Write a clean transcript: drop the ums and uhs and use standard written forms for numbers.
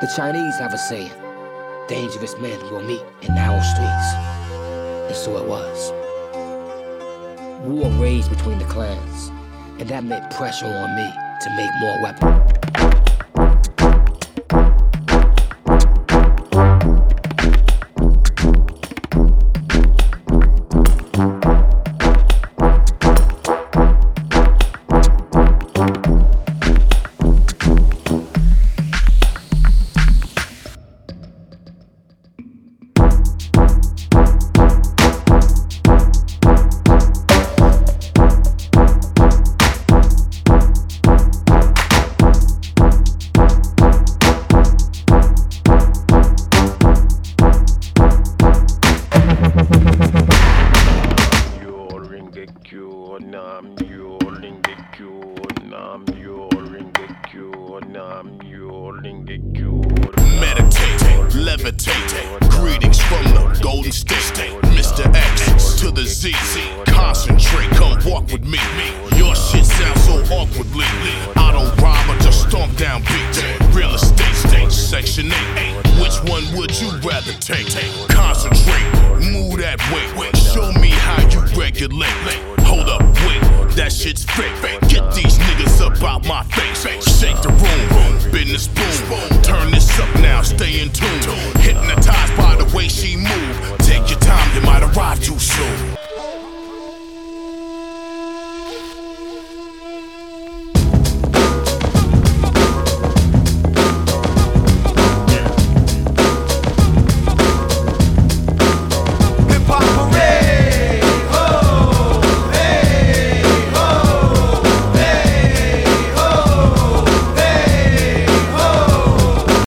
The Chinese have a saying, dangerous men will meet in narrow streets. And so it was. War raged between the clans, and that meant pressure on me to make more weapons. Meditate, levitate, greetings from the Golden State, Mr. X to the Z, concentrate, come walk with me. Your shit sounds so awkwardly. I don't rhyme, I just stomp down beats. Real estate, section 8. Which one would you rather take? Concentrate, move that way. Show me how you regulate. Hold up, wait, that shit's fake. Get these niggas up out my face. Shake the room, business boom. Turn this up now, stay in tune. Hypnotized by the way she move. Take your time, you might arrive too soon.